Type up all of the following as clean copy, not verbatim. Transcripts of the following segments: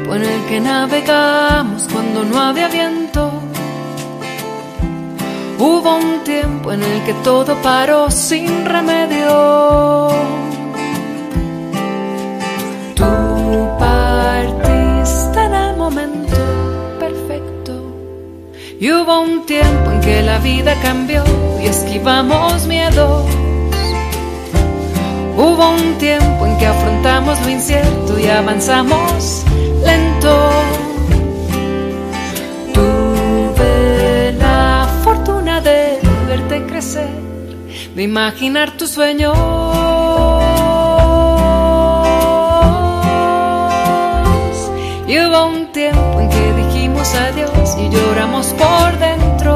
tiempo en el que navegamos cuando no había viento. Hubo un tiempo en el que todo paró sin remedio. Tú partiste en el momento perfecto. Y hubo un tiempo en que la vida cambió y esquivamos miedos. Hubo un tiempo en que afrontamos lo incierto y avanzamos lento. Tuve la fortuna de verte crecer, de imaginar tus sueños. Y hubo un tiempo en que dijimos adiós y lloramos por dentro.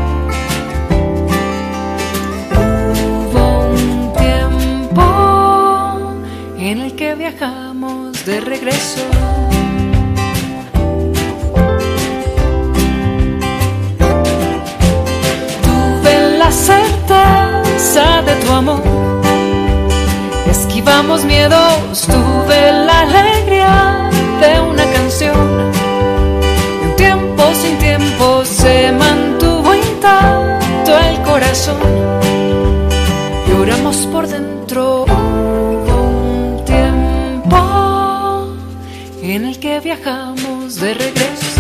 En el que viajamos de regreso. Tuve la certeza de tu amor, esquivamos miedos. Tuve la alegría de una canción. Y un tiempo sin tiempo se mantuvo intacto el corazón. Lloramos por dentro. En el que viajamos de regreso.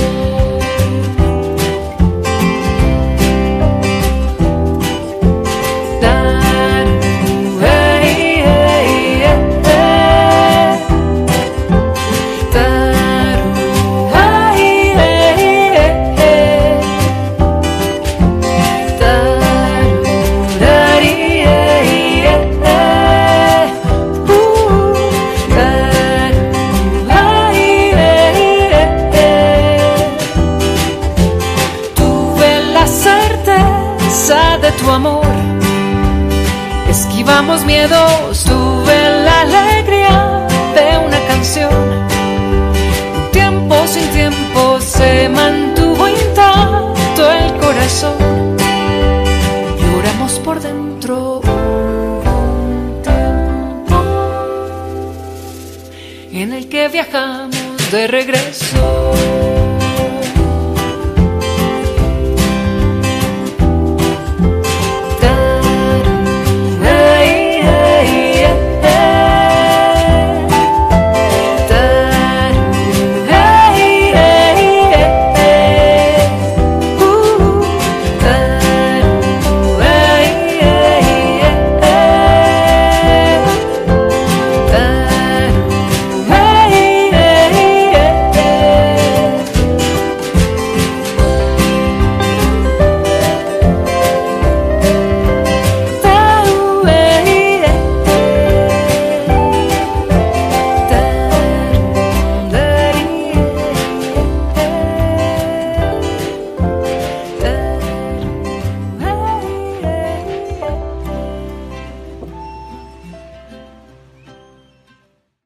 De tu amor, esquivamos miedos. Tuve la alegría de una canción. Un tiempo sin tiempo se mantuvo intacto el corazón. Lloramos por dentro. Un tiempo en el que viajamos de regreso.